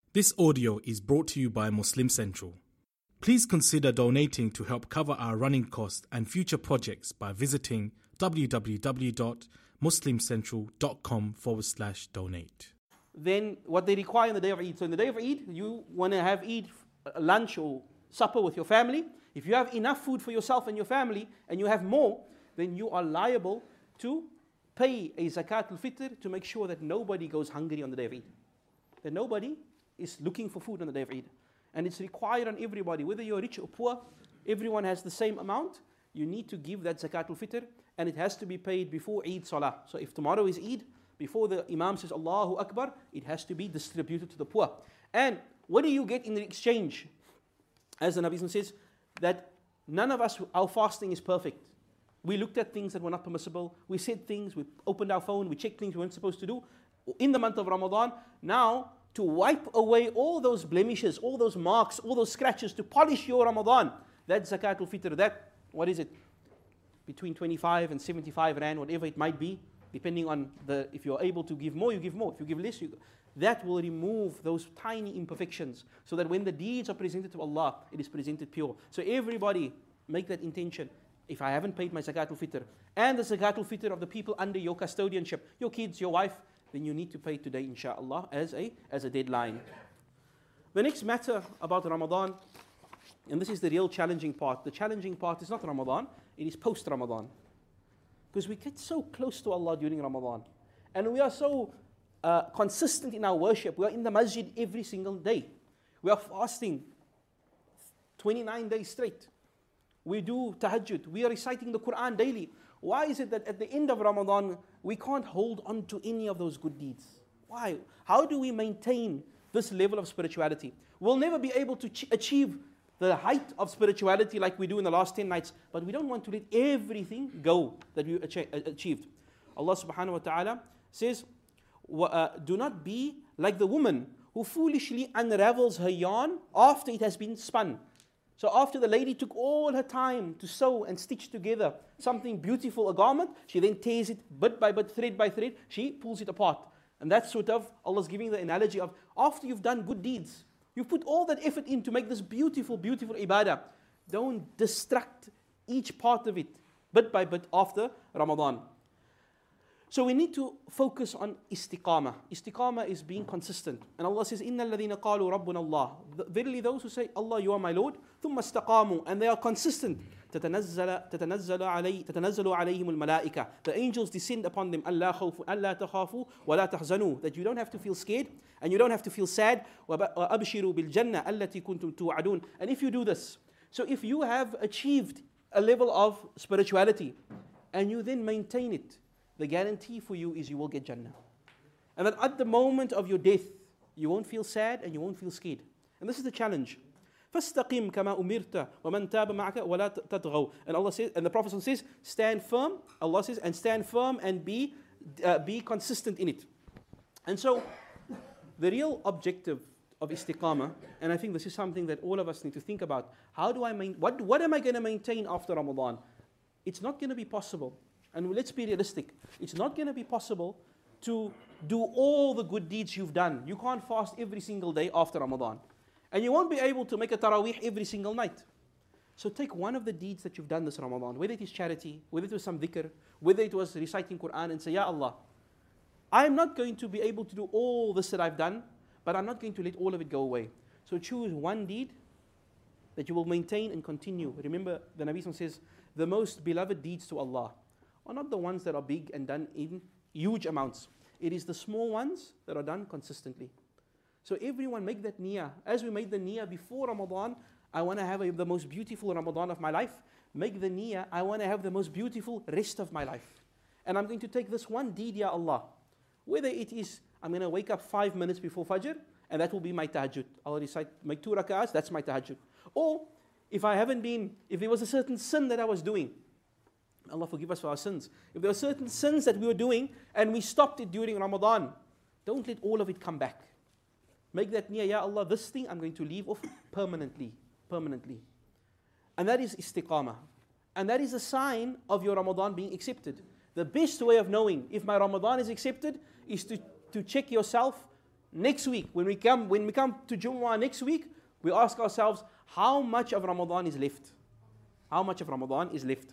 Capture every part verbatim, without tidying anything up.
This audio is brought to you by Muslim Central. Please consider donating to help cover our running costs and future projects by visiting www.muslimcentral.com forward slash donate. Then what they require on the day of Eid. So in the day of Eid, you want to have Eid lunch or supper with your family. If you have enough food for yourself and your family, and you have more, then you are liable to pay a zakat al-fitr to make sure that nobody goes hungry on the day of Eid. That nobody is looking for food on the day of Eid. And it's required on everybody, whether you're rich or poor, everyone has the same amount. You need to give that zakat al-fitr, and it has to be paid before Eid Salah. So if tomorrow is Eid, before the Imam says Allahu Akbar, it has to be distributed to the poor. And what do you get in the exchange? As the Nabi says, that none of us, our fasting is perfect. We looked at things that were not permissible. We said things, we opened our phone, we checked things we weren't supposed to do. In the month of Ramadan, now, to wipe away all those blemishes, all those marks, all those scratches, to polish your Ramadan, that zakat al-fitr, that, what is it? Between twenty-five and seventy-five rand, whatever it might be, depending on the, if you're able to give more, you give more. If you give less, you, that will remove those tiny imperfections, so that when the deeds are presented to Allah, it is presented pure. So everybody, make that intention. If I haven't paid my zakat al-fitr, and the zakat al-fitr of the people under your custodianship, your kids, your wife, then you need to pay today, inshaAllah, as a, as a deadline. The next matter about Ramadan, and this is the real challenging part. The challenging part is not Ramadan, it is post-Ramadan. Because we get so close to Allah during Ramadan. And we are so uh, consistent in our worship. We are in the masjid every single day. We are fasting twenty-nine days straight. We do tahajjud. We are reciting the Quran daily. Why is it that at the end of Ramadan, we can't hold on to any of those good deeds? Why? How do we maintain this level of spirituality? We'll never be able to ch- achieve the height of spirituality like we do in the last ten nights, but we don't want to let everything go that we ach- achieved. Allah subhanahu wa ta'ala says, uh, do not be like the woman who foolishly unravels her yarn after it has been spun. So after the lady took all her time to sew and stitch together something beautiful, a garment, she then tears it bit by bit, thread by thread, she pulls it apart. And that's sort of, Allah's giving the analogy of, after you've done good deeds, you've put all that effort in to make this beautiful, beautiful ibadah. Don't distract each part of it, bit by bit after Ramadan. So we need to focus on istiqamah. Istiqamah is being consistent. And Allah says, إِنَّ الَّذِينَ قَالُوا رَبُّنَا اللَّهِ Verily those who say, Allah, you are my Lord, ثُمَّ اسْتَقَامُوا, and they are consistent. تَتَنَزَّلُ عَلَيْهِمُ الْمَلَائِكَةِ The angels descend upon them, أَلَّا خَوْفُ أَلَّا تَخَافُوا وَلَا تَحْزَنُوا, that you don't have to feel scared, and you don't have to feel sad. وَأَبْشِرُوا بِالْجَنَّةِ الَّتِي كُنْتُمْ تُوعَدُونَ. And if you do this, so if you have achieved a level of spirituality, and you then maintain it, the guarantee for you is you will get Jannah. And that at the moment of your death, you won't feel sad and you won't feel scared. And this is the challenge. فَاسْتَقِمْ كَمَا أُمِرْتَ وَمَنْ تَابَ مَعَكَ وَلَا تَطْغَوْا. And Allah says, and the Prophet says, stand firm. Allah says, and stand firm and be, uh, be consistent in it. And so, the real objective of istiqamah, and I think this is something that all of us need to think about. How do I main, what, what am I going to maintain after Ramadan? It's not going to be possible. And let's be realistic. It's not going to be possible to do all the good deeds you've done. You can't fast every single day after Ramadan. And you won't be able to make a tarawih every single night. So take one of the deeds that you've done this Ramadan, whether it is charity, whether it was some dhikr, whether it was reciting Quran, and say, Ya Allah, I'm not going to be able to do all this that I've done, but I'm not going to let all of it go away. So choose one deed that you will maintain and continue. Remember, the Nabi says, the most beloved deeds to Allah are not the ones that are big and done in huge amounts. It is the small ones that are done consistently. So everyone make that niyyah. As we made the niyyah before Ramadan, I want to have a, the most beautiful Ramadan of my life. Make the niyyah, I want to have the most beautiful rest of my life. And I'm going to take this one deed, Ya Allah. Whether it is, I'm going to wake up five minutes before Fajr, and that will be my tahajjud. I'll recite, make two rak'ahs, that's my tahajjud. Or, if I haven't been, if there was a certain sin that I was doing, Allah forgive us for our sins. If there were certain sins that we were doing and we stopped it during Ramadan, don't let all of it come back. Make that niyyah, Ya Allah, this thing I'm going to leave off permanently, permanently. And that is istiqamah. And that is a sign of your Ramadan being accepted. The best way of knowing if my Ramadan is accepted is to, to check yourself next week, when we come, when we come to Jumu'ah next week, we ask ourselves, how much of Ramadan is left? How much of Ramadan is left?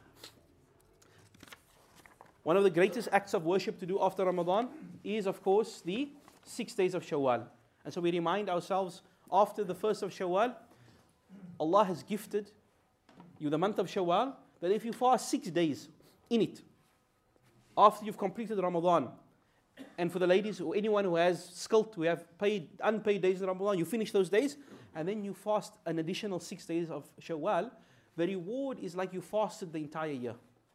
One of the greatest acts of worship to do after Ramadan is, of course, the six days of Shawwal. And so we remind ourselves, after the first of Shawwal, Allah has gifted you the month of Shawwal, that if you fast six days in it, after you've completed Ramadan, and for the ladies or anyone who has skilt, who have paid unpaid days in Ramadan, you finish those days, and then you fast an additional six days of Shawwal, the reward is like you fasted the entire year.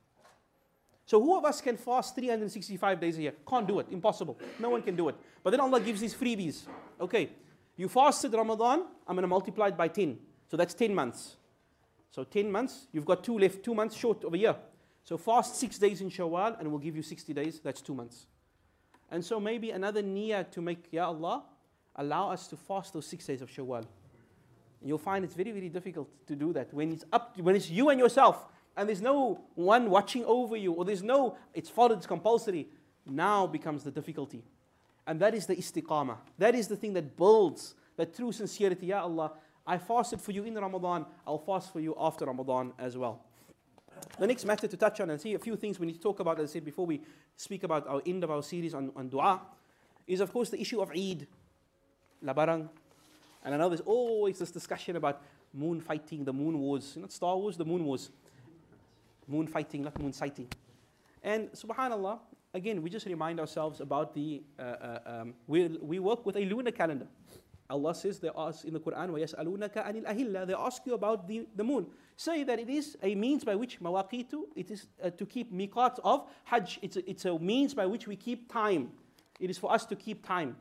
So who of us can fast three hundred sixty-five days a year? Can't do it, impossible. No one can do it. But then Allah gives these freebies. Okay, you fasted Ramadan, I'm going to multiply it by ten. So that's ten months. So ten months, you've got two left, two months short of a year. So fast six days in Shawwal and we'll give you sixty days, that's two months. And so maybe another niyyah to make, Ya Allah, allow us to fast those six days of Shawwal. You'll find it's very, very difficult to do that. When it's up, when it's you and yourself, and there's no one watching over you, or there's no, it's followed, it's compulsory, now becomes the difficulty. And that is the istiqamah. That is the thing that builds that true sincerity. Ya Allah, I fasted for you in Ramadan, I'll fast for you after Ramadan as well. The next matter to touch on and see a few things we need to talk about, as I said before we speak about our end of our series on, on dua, is of course the issue of Eid, Labarang. And I know there's always this discussion about moon fighting, the moon wars, not Star Wars, the moon wars. Moon fighting, not moon sighting. And subhanAllah, again, we just remind ourselves about the, uh, uh, um, we, we work with a lunar calendar. Allah says, they ask in the Quran, وَيَسْأَلُونَكَ عَنِ الْأَهِلَّةِ They ask you about the, the moon. Say that it is a means by which, mawaqitu, it is uh, to keep miqat of Hajj. It's a, it's a means by which we keep time. It is for us to keep time.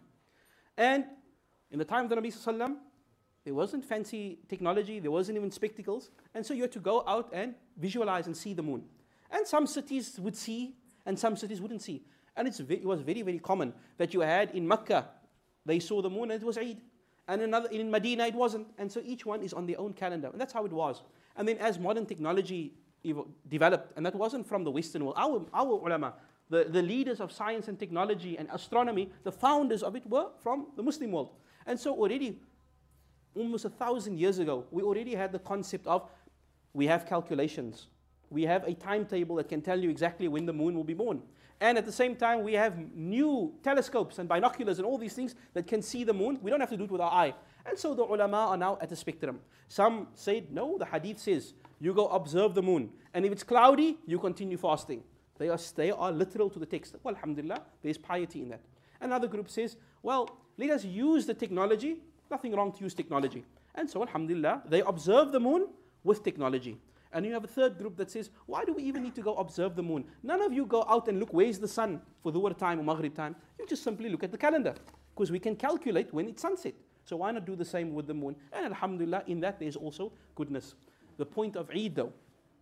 And in the time of the Nabi Sallallahu Alaihi Wasallam, there wasn't fancy technology, there wasn't even spectacles. And so you had to go out and visualize and see the moon. And some cities would see, and some cities wouldn't see. And it's, it was very, very common that you had in Mecca, they saw the moon and it was Eid. And another, in Medina it wasn't. And so each one is on their own calendar. And that's how it was. And then as modern technology developed, and that wasn't from the Western world, our, our ulama, the, the leaders of science and technology and astronomy, the founders of it were from the Muslim world. And so already, almost a thousand years ago, we already had the concept of, we have calculations. We have a timetable that can tell you exactly when the moon will be born. And at the same time, we have new telescopes and binoculars and all these things that can see the moon. We don't have to do it with our eye. And so the ulama are now at the spectrum. Some said, no, the hadith says, you go observe the moon. And if it's cloudy, you continue fasting. They are, they are literal to the text. Well, alhamdulillah, there's piety in that. Another group says, well, let us use the technology. Nothing wrong to use technology. And so, alhamdulillah, they observe the moon with technology. And you have a third group that says, why do we even need to go observe the moon? None of you go out and look, where's the sun for Dhuhr time or Maghrib time? You just simply look at the calendar, because we can calculate when it's sunset. So why not do the same with the moon? And alhamdulillah, in that there's also goodness. The point of Eid though,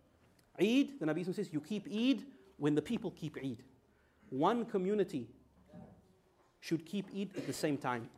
Eid, the Nabi says, you keep Eid when the people keep Eid. One community should keep Eid at the same time.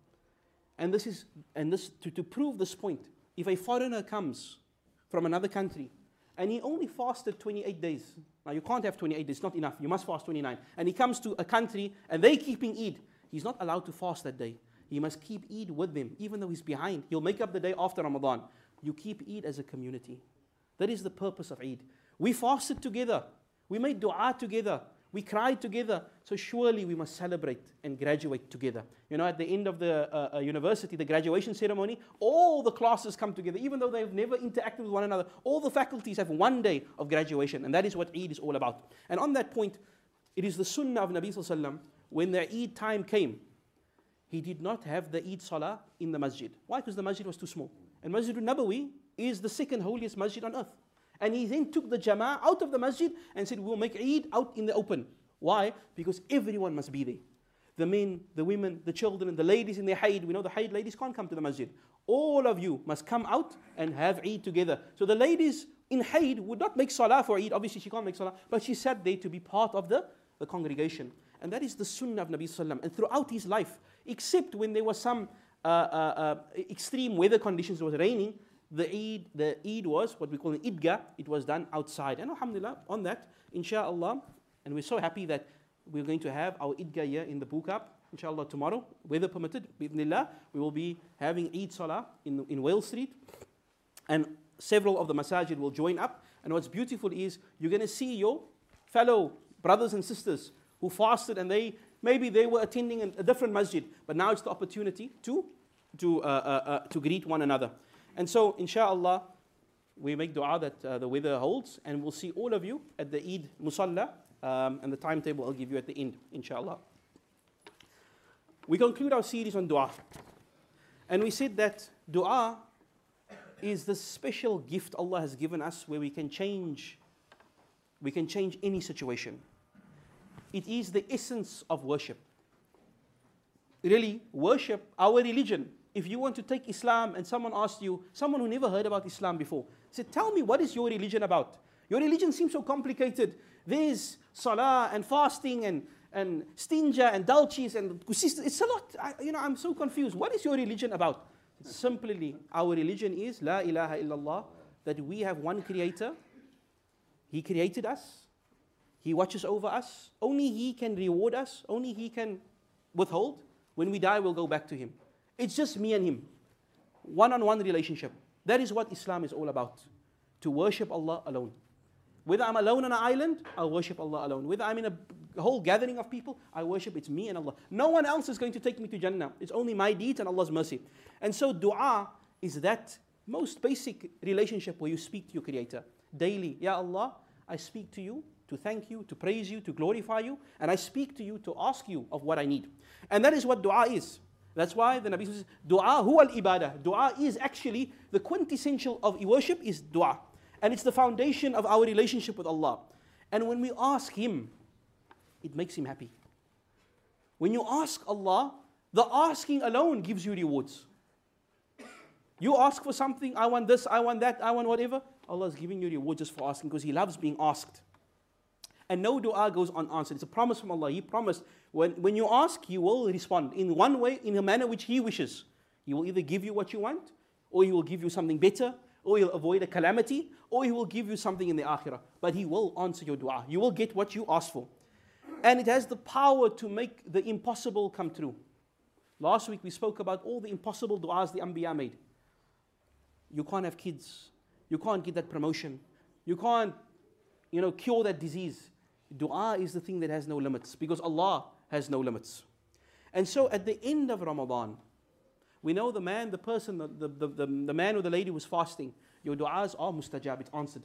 And this is, and this to, to prove this point, if a foreigner comes from another country and he only fasted twenty-eight days, now you can't have twenty-eight days, not enough, you must fast twenty-nine. And he comes to a country and they're keeping Eid, he's not allowed to fast that day. He must keep Eid with them, even though he's behind. He'll make up the day after Ramadan. You keep Eid as a community. That is the purpose of Eid. We fasted together, we made dua together, we cried together, so surely we must celebrate and graduate together. You know, at the end of the uh, uh, university, the graduation ceremony, all the classes come together, even though they've never interacted with one another. All the faculties have one day of graduation, and that is what Eid is all about. And on that point, it is the sunnah of Nabi Sallallahu Alaihi Wasallam, when the Eid time came, he did not have the Eid Salah in the masjid. Why? Because the masjid was too small. And Masjid al-Nabawi is the second holiest masjid on earth. And he then took the jama'ah out of the masjid and said, we'll make Eid out in the open. Why? Because everyone must be there. The men, the women, the children, the ladies in their haid. We know the haid ladies can't come to the masjid. All of you must come out and have Eid together. So the ladies in haid would not make salah for Eid. Obviously she can't make salah, but she sat there to be part of the, the congregation. And that is the sunnah of Nabi Sallallahu Alaihi Wasallam. And throughout his life, except when there was some uh, uh, uh, extreme weather conditions, it was raining, The Eid, the Eid was what we call an Idgah. It was done outside. And alhamdulillah, on that, inshallah, and we're so happy that we're going to have our Idgah here in the Bukab. inshallah tomorrow, weather permitted, bi'idhnillah, we will be having Eid Salah in, in Wales Street. And several of the masajid will join up. And what's beautiful is you're going to see your fellow brothers and sisters who fasted and they maybe they were attending a different masjid, but now it's the opportunity to to uh, uh, uh, to greet one another. And so, inshallah, we make dua that uh, the weather holds, and we'll see all of you at the Eid Musalla, um, and the timetable I'll give you at the end, inshallah. We conclude our series on dua, and we said that dua is the special gift Allah has given us where we can change, we can change any situation. It is the essence of worship. Really, worship, our religion. If you want to take Islam and someone asks you, someone who never heard about Islam before, say, tell me, what is your religion about? Your religion seems so complicated. There's salah and fasting and, and stinja and dalchis and it's a lot. I, you know, I'm so confused. What is your religion about? Simply, our religion is La ilaha illallah, that we have one creator. He created us. He watches over us. Only He can reward us. Only He can withhold. When we die, we'll go back to Him. It's just me and Him. One-on-one relationship. That is what Islam is all about. To worship Allah alone. Whether I'm alone on an island, I'll worship Allah alone. Whether I'm in a whole gathering of people, I worship, it's me and Allah. No one else is going to take me to Jannah. It's only my deeds and Allah's mercy. And so dua is that most basic relationship where you speak to your Creator. Daily, Ya Allah, I speak to you to thank you, to praise you, to glorify you, and I speak to you to ask you of what I need. And that is what dua is. That's why the Nabi says, dua huwa al-ibadah. Dua is actually the quintessential of worship is dua. And it's the foundation of our relationship with Allah. And when we ask Him, it makes Him happy. When you ask Allah, the asking alone gives you rewards. You ask for something, I want this, I want that, I want whatever. Allah is giving you rewards just for asking because He loves being asked. And no dua goes unanswered. It's a promise from Allah. He promised when, when you ask, He will respond in one way, in a manner which He wishes. He will either give you what you want, or He will give you something better, or He'll avoid a calamity, or He will give you something in the akhirah. But He will answer your dua. You will get what you ask for. And it has the power to make the impossible come true. Last week we spoke about all the impossible du'as the Anbiya made. You can't have kids. You can't get that promotion. You can't, you know, cure that disease. Dua is the thing that has no limits because Allah has no limits. And so at the end of Ramadan, we know the man, the person, the, the, the, the man or the lady was fasting. Your du'as are mustajab, it's answered.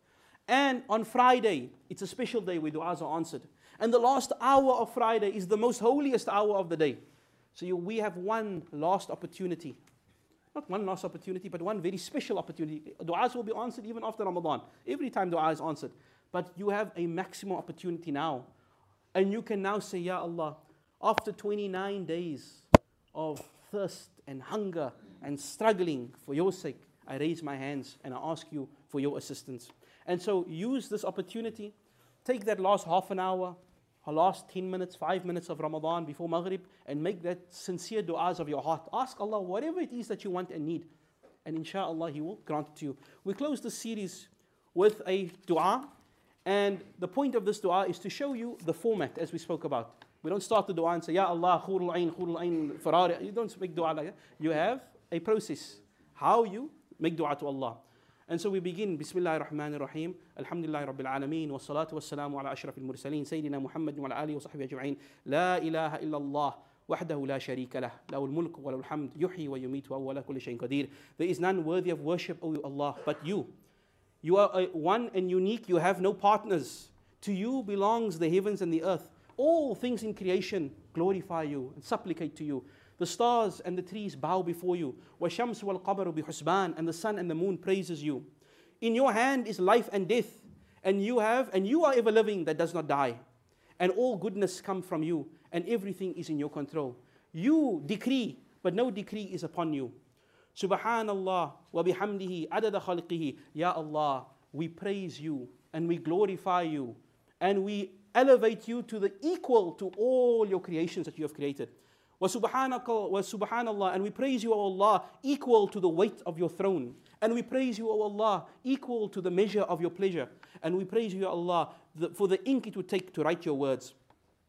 And on Friday, it's a special day where du'as are answered. And the last hour of Friday is the most holiest hour of the day. So you, we have one last opportunity. Not one last opportunity, but one very special opportunity. Du'as will be answered even after Ramadan. Every time dua is answered. But you have a maximum opportunity now. And you can now say, Ya Allah, after twenty-nine days of thirst and hunger and struggling for your sake, I raise my hands and I ask you for your assistance. And so use this opportunity. Take that last half an hour, or last ten minutes, five minutes of Ramadan before Maghrib, and make that sincere du'as of your heart. Ask Allah whatever it is that you want and need. And inshallah, He will grant it to you. We close this series with a dua. And the point of this dua is to show you the format as we spoke about. We don't start the dua and say, Ya Allah, khurul ayn, khurul ayn, farari. You don't make dua like that. You have a process. How you make dua to Allah. And so we begin, Bismillah ar-Rahman ar-Rahim, Alhamdulillah Rabbil Alameen, wa salatu wa salamu ala ashraf al-mursaleen, Sayyidina Muhammad wa ala alihi wa sahbihi ajma'in, La ilaha illallah, wahdahu la sharika lah, lahul mulk wa lahul hamd, yuhyi wa yumeet wa huwa ala kulli shayin qadir. There is none worthy of worship, O Allah, but you. You are a, one and unique, you have no partners. To you belongs the heavens and the earth. All things in creation glorify you and supplicate to you. The stars and the trees bow before you. وَالشَّمْسُ وَالْقَمَرُ بِحُسْبَانٍ, and the sun and the moon praises you. In your hand is life and death, and you have, and you are ever living that does not die. And all goodness come from you, and everything is in your control. You decree, but no decree is upon you. Subhanallah wa bihamdihi adada khalqihi. Ya Allah, we praise you and we glorify you and we elevate you to the equal to all your creations that you have created. Wa subhanaka wa subhanallah, and we praise you, O Allah, equal to the weight of your throne. And we praise you, O Allah, equal to the measure of your pleasure. And we praise you, O Allah, the, for the ink it would take to write your words.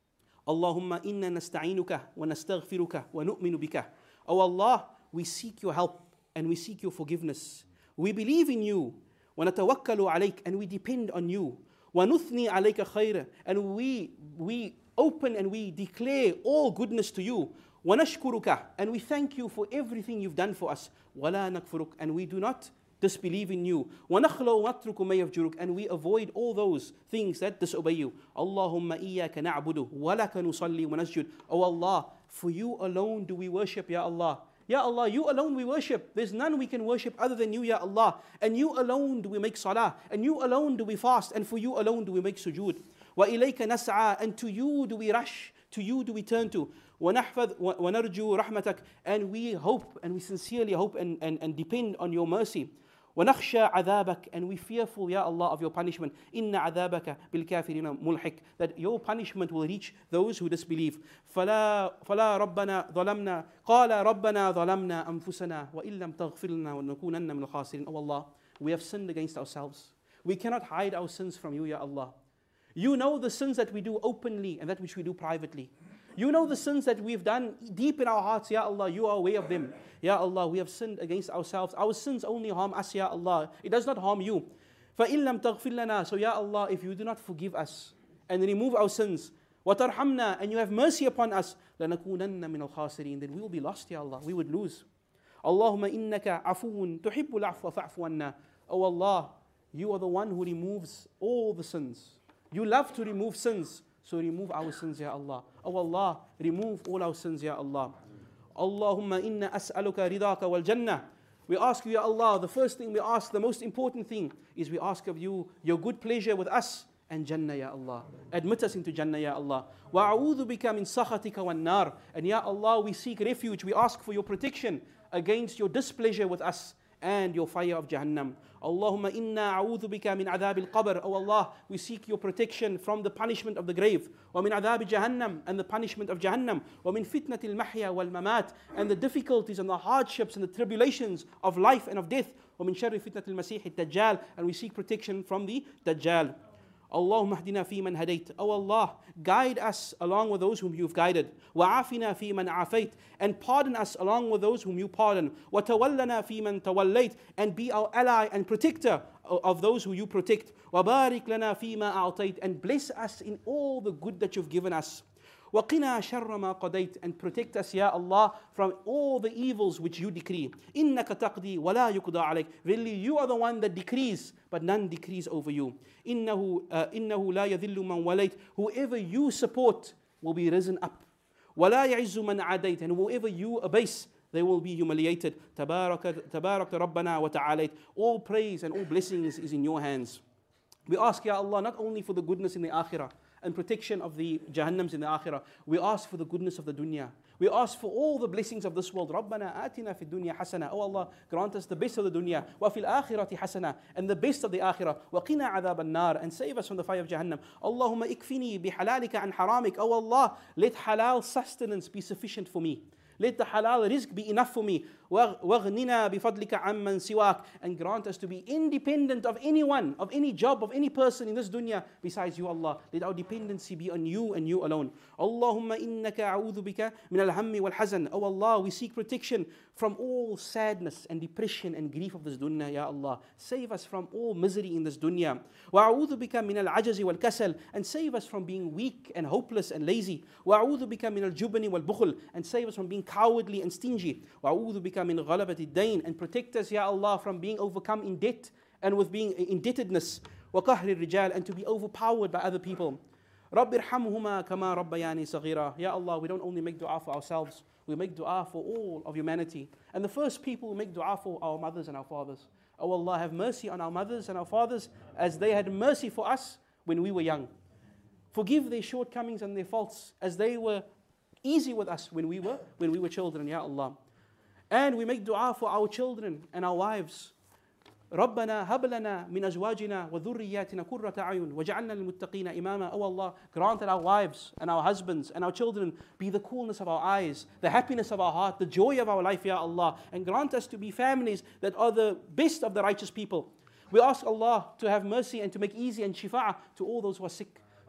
Allahumma inna nasta'inuka wa nastaghfiruka wa nu'minu bika. O Allah, we seek your help and we seek your forgiveness. We believe in you. Wa natawakkalu alayk, and we depend on you. Wa nuthni alayka khayra, and we we open and we declare all goodness to you. Wa nashkuruka, and we thank you for everything you've done for us. Wa la nakfuruk, and we do not disbelieve in you. وَنَخْلَوْ وَنَتْرُكُ مَا يَفْجُرُكَ, and we avoid all those things that disobey you. Allahumma iyyaka na'budu wa laka nusalli wa nasjud. Oh Allah, for you alone do we worship, Ya Allah. Ya Allah, you alone we worship. There's none we can worship other than you, Ya Allah. And you alone do we make salah. And you alone do we fast. And for you alone do we make sujood. وَإِلَيْكَ نَسْعَى, and to you do we rush. To you do we turn to. وَنَحْفَظْ وَنَرْجُو رَحْمَتَكَ, and we hope and we sincerely hope and, and, and depend on your mercy. وَنَخْشَى عَذَابَكَ, and we fearful, Ya Allah, of your punishment. إِنَّ عَذَابَكَ بِالْكَافِرِينَ مُلْحِقٌ, that your punishment will reach those who disbelieve. فَلَا فَلَا رَبَّنَا ظَلَمْنَا قَالَ رَبَّنَا ظَلَمْنَا أَنفُسَنَا وَإِن لَمْ تَغْفِرْ لَنَا وَلَنَكُونَنَّ مِنَ الْخَاسِرِينَ. Oh Allah, we have sinned against ourselves. We cannot hide our sins from you, Ya Allah. You know the sins that we do openly and that which we do privately. You know the sins that we've done deep in our hearts, Ya Allah. You are aware of them. Ya Allah, we have sinned against ourselves. Our sins only harm us, Ya Allah. It does not harm you. فَإِن لَمْ تَغْفِرْ لَنَا, so Ya Allah, if you do not forgive us and remove our sins, وَتَرْحَمْنَا, and you have mercy upon us, لَنَكُونَنَّ مِنَ الْخَاسِرِينَ, then we will be lost, Ya Allah. We would lose. Allahumma innaka afuun tuhibbul afwa fa'fu anna. Oh Allah, you are the one who removes all the sins. You love to remove sins. So remove our sins, Ya Allah. Oh Allah, remove all our sins, Ya Allah. Allahumma inna as'aluka ridaka wal jannah. We ask you, Ya Allah, the first thing we ask, the most important thing, is we ask of you your good pleasure with us and Jannah, Ya Allah. Admit us into Jannah, Ya Allah. Wa a'udhu bika min sakhatika wan nar. And Ya Allah, we seek refuge, we ask for your protection against your displeasure with us and your fire of Jahannam. Allahumma inna a'udhu bika min adhab al-qabr. Oh Allah, we seek your protection from the punishment of the grave. Wa min adhab Jahannam, and the punishment of Jahannam. Wa min fitnati al-mahya wal-mamat, and the difficulties and the hardships and the tribulations of life and of death. Wa min sharri fitnati al-masih ad-dajjal, and we seek protection from the Dajjal. Allahumma hdina fi man hadayt. Oh Allah, guide us along with those whom you've guided. Wa afina fi man afayt, and pardon us along with those whom you pardon. Wa tawallana fi man tawallayt, and be our ally and protector of those who you protect. Wa barik lana fi ma a'tayt, and bless us in all the good that you've given us. وَقِنَا شَرَّ مَا قَضَيْتَ, and protect us, Ya Allah, from all the evils which you decree. إِنَّكَ تَقْضِي وَلَا يُقْضَى عَلَيْكَ. Verily, you are the one that decrees, but none decrees over you. إِنَّهُ uh, إِنَّهُ لَا يَذِلُّ مَنْ وَلَيْتَ. Whoever you support will be risen up. وَلَا يَعِزُّ مَنْ عَادَيْتَ. And whoever you abase, they will be humiliated. تَبَارَكَ تَبَارَكَ رَبَّنَا وَتَعَالَيْتَ. All praise and all blessings is in your hands. We ask, Ya Allah, not only for the goodness in the akhirah and protection of the Jahannams in the akhirah, we ask for the goodness of the dunya. We ask for all the blessings of this world. رَبَّنَا آتِنَا فِي الدُّنْيَا حَسَنَةً. Oh Allah, grant us the best of the dunya. وَفِي الْآخِرَةِ حَسَنَةً. And the best of the akhirah. وَقِنَا عَذَابَ النَّارِ. And save us from the fire of Jahannam. اللهم اكفني بحلالك عن حرامك. Oh Allah, let halal sustenance be sufficient for me. Let the halal rizq be enough for me. وَغْنِنَا بِفَضْلِكَ عَمَّنْ سِوَاكَ. And grant us to be independent of anyone, of any job, of any person in this dunya besides you, Allah. Let our dependency be on you and you alone. Allahumma innaka a'udhu bika min al-hammi wal-hazan. Oh Allah, we seek protection from all sadness and depression and grief of this dunya, Ya Allah. Save us from all misery in this dunya. وَأَعُوذُ بِكَ مِنَ الْعَجَزِ وَالْكَسَلِ. And save us from being weak and hopeless and lazy. وَأَعُوذُ بِكَ مِنَ الْجُبْنِ وَالْبُخْلِ. And save us from being cowardly and stingy. وَأَعُوذُ بِكَ مِنْ غَلَبَةِ الدَّيْنِ. And protect us, Ya Allah, from being overcome in debt and with being indebtedness. وَقَهْرِ الرِّجَالِ. And to be overpowered by other people. رَبِّ ارْحَمْهُمَا كَمَا رَبَّيَانِي صَغِيرًا. Ya Allah, we don't only make dua for ourselves, we make dua for all of humanity. And the first people who make dua for our mothers and our fathers. Oh Allah, have mercy on our mothers and our fathers as they had mercy for us when we were young. Forgive their shortcomings and their faults as they were easy with us when we were when we were children, Ya Allah. And we make dua for our children and our wives. رَبَّنَا هَبْ لَنَا مِنْ أَزْوَاجِنَا وَذُرِّيَّاتِنَا قُرَّةَ أَعْيُنٍ وَجَعَلْنَا لِلْمُتَّقِينَ إِمَامًا. Oh Allah, grant that our wives and our husbands and our children be the coolness of our eyes, the happiness of our heart, the joy of our life, Ya Allah. And grant us to be families that are the best of the righteous people. We ask Allah to have mercy and to make easy and shifa'ah to all those who are sick,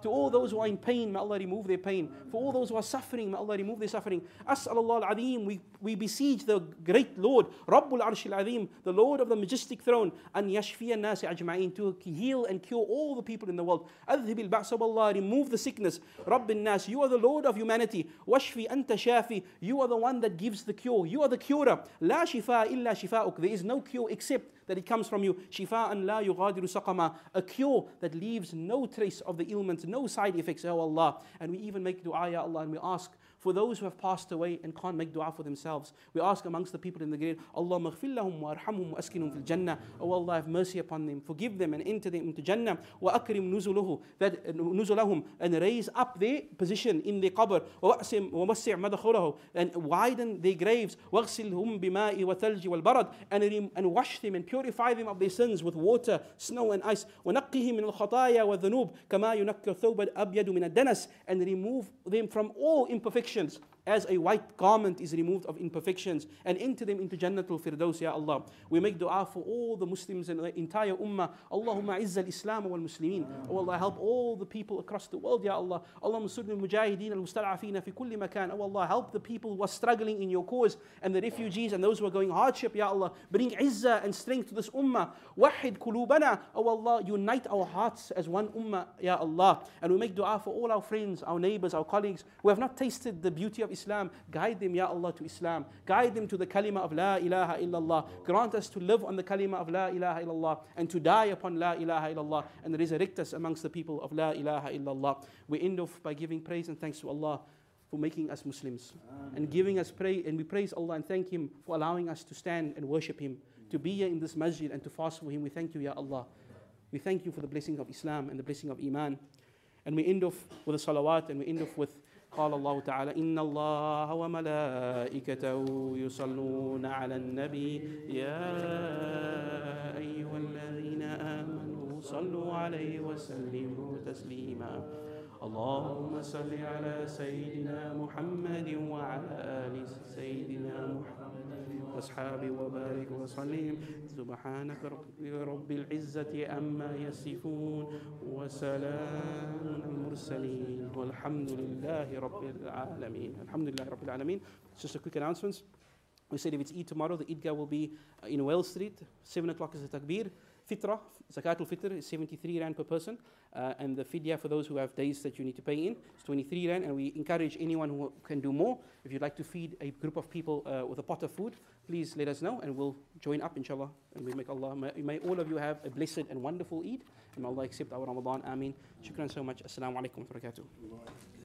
To all those who are in pain, may Allah remove their pain. For all those who are suffering, may Allah remove their suffering. As'alullah al-Azim, we, we beseech the great Lord, Rabbul Arsh al-Azim, the Lord of the majestic throne, an yashfiya nasi ajma'in, to heal and cure all the people in the world. Adhib al-ba'sa Allah, remove the sickness. Rabbin nas, you are the Lord of humanity. Washfi anta shafi, you are the one that gives the cure. You are the curer. La shifa illa shifa'uk, there is no cure except that it comes from you. Shifa'an la yughadiru saqama, a cure that leaves no trace of the ailment, no side effects, oh Allah. And we even make dua, ya Allah, and we ask for those who have passed away and can't make dua for themselves. We ask amongst the people in the grave, Allah maghfir lahum wa arhamhum wa askinhum fil jannah. Oh Allah, have mercy upon them, forgive them and enter them into Jannah. Wa akrim nuzuluhu, that nuzulahum, and raise up their position in their qabr. Wa wa'sim wa wassi' madkhulahu, and widen their graves. Waghsilhum bima'i wa thalji wal barad, and and wash them and purify them of their sins with water, snow and ice. Wa naqqihim min al khataya wa dhunub kama yunakka thawb al abyad min ad-danas, and remove them from all imperfections as a white garment is removed of imperfections, and enter them into Jannatul Firdaus, ya Allah. We make dua for all the Muslims and the entire Ummah. Allahumma izz al-Islam wal Muslimin. Oh Allah, help all the people across the world, ya Allah. Allahumma surni al-mujahideen al-mustal'afeen fi kulli makan. Oh Allah, help the people who are struggling in your cause, and the refugees and those who are going hardship, ya Allah. Bring izzah and strength to this Ummah. Wahid kulubana. Oh Allah, unite our hearts as one Ummah, ya Allah. And we make dua for all our friends, our neighbors, our colleagues who have not tasted the beauty of Islam. Guide them, ya Allah, to Islam. Guide them to the kalima of La ilaha illallah. Grant us to live on the kalima of La ilaha illallah, and to die upon La ilaha illallah, and resurrect us amongst the people of La ilaha illallah. We end off by giving praise and thanks to Allah for making us Muslims, and giving us praise, and we praise Allah and thank Him for allowing us to stand and worship Him, to be here in this masjid and to fast for Him. We thank you, ya Allah. We thank you for the blessing of Islam and the blessing of Iman. And we end off with a salawat, and we end off with قال الله تعالى إن الله وملائكته يصلون على النبي يا أيها الذين آمنوا صلوا عليه وسلموا تسليما اللهم صل على سيدنا محمد وعلى آل سيدنا محمد وأصحابه وبارك وسلم سبحانك رب العزة عما يصفون وسلام على المرسلين والحمد لله رب العالمين. الحمد لله رب العالمين. Just a quick announcements. We said if it's Eid tomorrow, the Eidgah will be in Wales Street. seven o'clock is the takbir. Fitra, Zakatul Fitr is seventy-three rand per person, uh, and the fidya for those who have days that you need to pay in is twenty-three rand, and we encourage anyone who can do more. If you'd like to feed a group of people uh, with a pot of food, please let us know, and we'll join up, inshallah, and we make Allah, may, may all of you have a blessed and wonderful Eid, and may Allah accept our Ramadan. Ameen. Shukran so much. Assalamu alaikum wa barakatuh.